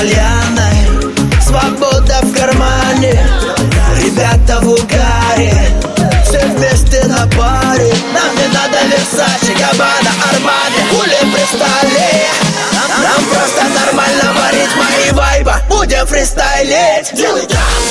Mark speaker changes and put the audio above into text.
Speaker 1: кальянной, свобода в кармане, ребята в угаре, все вместе на паре. Нам не надо Версаче, Габбана, Армани, пули при столе. Нам просто нормального ритма и вайба будем фристайлить. Делай так.